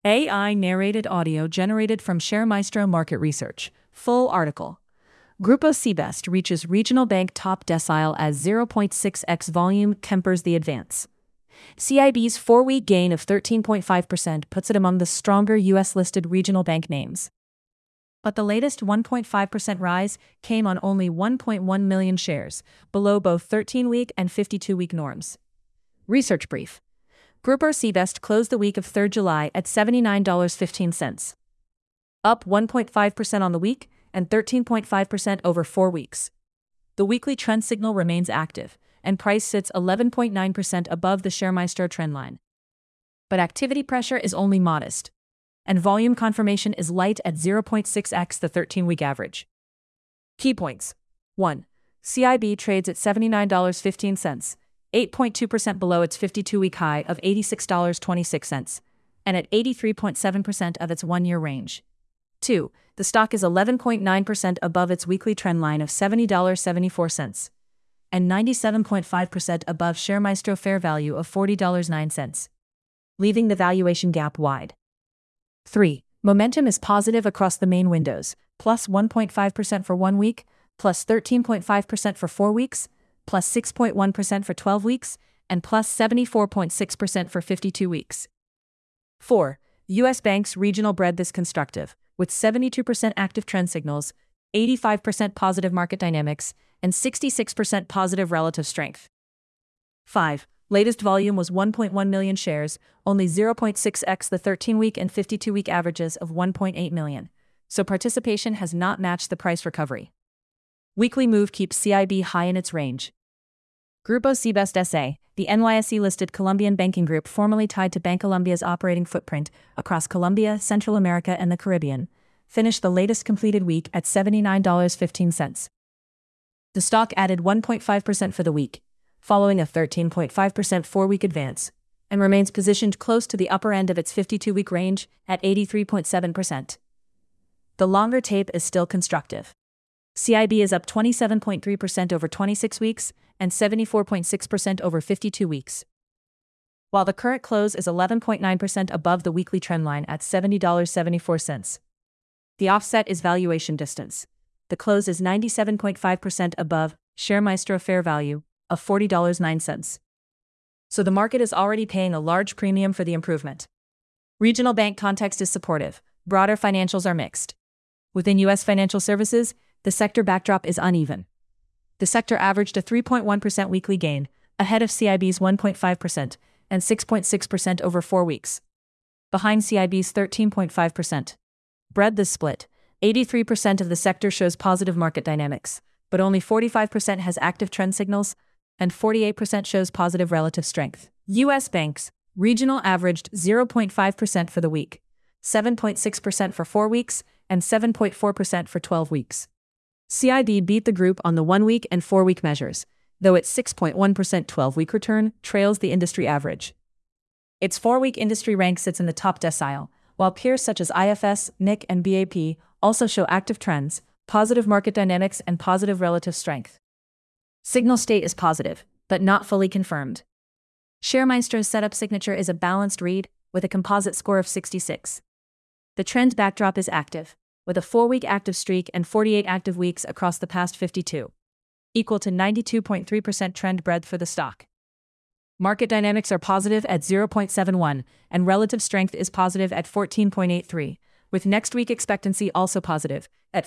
AI narrated audio generated from ShareMaestro Market Research. Full article. Grupo Cbest reaches regional bank top decile as 0.6x volume tempers the advance. CIB's 4-week gain of 13.5% puts it among the stronger U.S.-listed regional bank names. But the latest 1.5% rise came on only 1.1 million shares, below both 13-week and 52-week norms. Research brief. Grupo Cbest closed the week of 3 July at $79.15. Up 1.5% on the week and 13.5% over 4 weeks. The weekly trend signal remains active, and price sits 11.9% above the ShareMaestro trendline. But activity pressure is only modest, and volume confirmation is light at 0.6x the 13-week average. Key points. 1. CIB trades at $79.15, 8.2% below its 52-week high of $86.26, and at 83.7% of its one-year range. 2. The stock is 11.9% above its weekly trendline of $70.74, and 97.5% above ShareMaestro fair value of $40.09, leaving the valuation gap wide. 3. Momentum is positive across the main windows, plus 1.5% for 1 week, plus 13.5% for 4 weeks, plus 6.1% for 12 weeks, and plus 74.6% for 52 weeks. 4. U.S. banks regional breadth is constructive, with 72% active trend signals, 85% positive market dynamics, and 66% positive relative strength. 5. Latest volume was 1.1 million shares, only 0.6x the 13-week and 52-week averages of 1.8 million, so participation has not matched the price recovery. Weekly move keeps CIB high in its range. Grupo Cbest S.A., the NYSE-listed Colombian banking group formerly tied to Bancolombia operating footprint across Colombia, Central America, and the Caribbean, finished the latest completed week at $79.15. The stock added 1.5% for the week, following a 13.5% 4-week advance, and remains positioned close to the upper end of its 52-week range at 83.7%. The longer tape is still constructive. CIB is up 27.3% over 26 weeks and 74.6% over 52 weeks. While the current close is 11.9% above the weekly trendline at $70.74. The offset is valuation distance. The close is 97.5% above ShareMaestro fair value of $40.09. So the market is already paying a large premium for the improvement. Regional bank context is supportive. Broader financials are mixed. Within U.S. financial services, the sector backdrop is uneven. The sector averaged a 3.1% weekly gain, ahead of CIB's 1.5% and 6.6% over 4 weeks. Behind CIB's 13.5%. Breadth is split. 83% of the sector shows positive market dynamics, but only 45% has active trend signals, and 48% shows positive relative strength. U.S. banks, regional averaged 0.5% for the week, 7.6% for 4 weeks, and 7.4% for 12 weeks. CIB beat the group on the 1-week and 4-week measures, though its 6.1% 12-week return trails the industry average. Its 4-week industry rank sits in the top decile, while peers such as IFS, NIC, and BAP also show active trends, positive market dynamics, and positive relative strength. Signal state is positive, but not fully confirmed. ShareMaestro's setup signature is a balanced read, with a composite score of 66. The trend backdrop is active, with a 4-week active streak and 48 active weeks across the past 52, equal to 92.3% trend breadth for the stock. Market dynamics are positive at 0.71, and relative strength is positive at 14.83, with next week expectancy also positive, at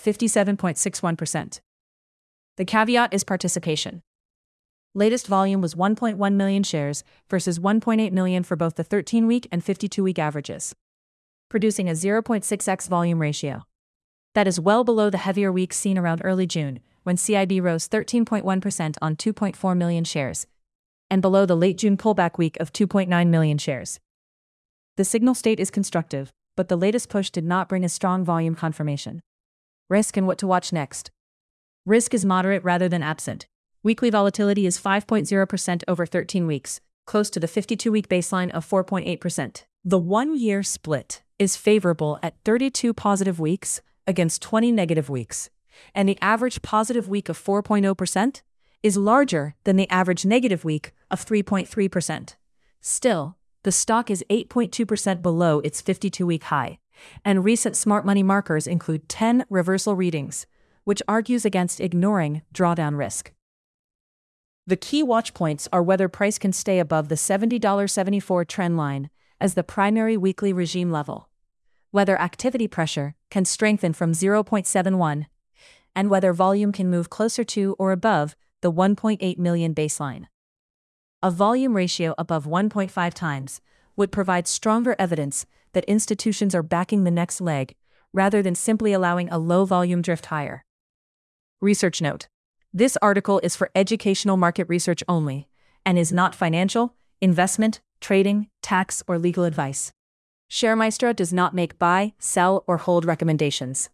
57.61%. The caveat is participation. Latest volume was 1.1 million shares versus 1.8 million for both the 13-week and 52-week averages, producing a 0.6x volume ratio. That is well below the heavier weeks seen around early June, when CIB rose 13.1% on 2.4 million shares, and below the late June pullback week of 2.9 million shares. The signal state is constructive, but the latest push did not bring a strong volume confirmation. Risk and what to watch next. Risk is moderate rather than absent. Weekly volatility is 5.0% over 13 weeks, close to the 52-week baseline of 4.8%. The 1-year split is favorable at 32 positive weeks against 20 negative weeks, and the average positive week of 4.0% is larger than the average negative week of 3.3%. Still, The stock is 8.2% below its 52-week high, and recent smart money markers include 10 reversal readings, which argues against ignoring drawdown risk. The key watch points are whether price can stay above the $70.74 trend line as the primary weekly regime level, whether activity pressure can strengthen from 0.71, and whether volume can move closer to or above the 1.8 million baseline. A volume ratio above 1.5 times would provide stronger evidence that institutions are backing the next leg rather than simply allowing a low volume drift higher. Research note: this article is for educational market research only and is not financial, investment, trading, tax, or legal advice. ShareMaestro does not make buy, sell, or hold recommendations.